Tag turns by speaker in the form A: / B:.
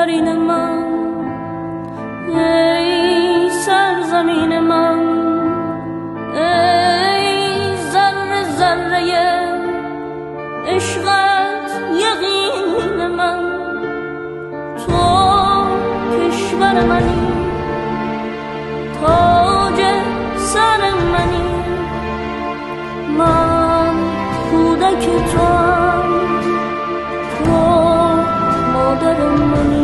A: آفرین من، ای سرزمین من، ای ذره ذره عشقت یقین من. تو کشور منی، تاج سر منی، من کودک توام، تو مادر منی.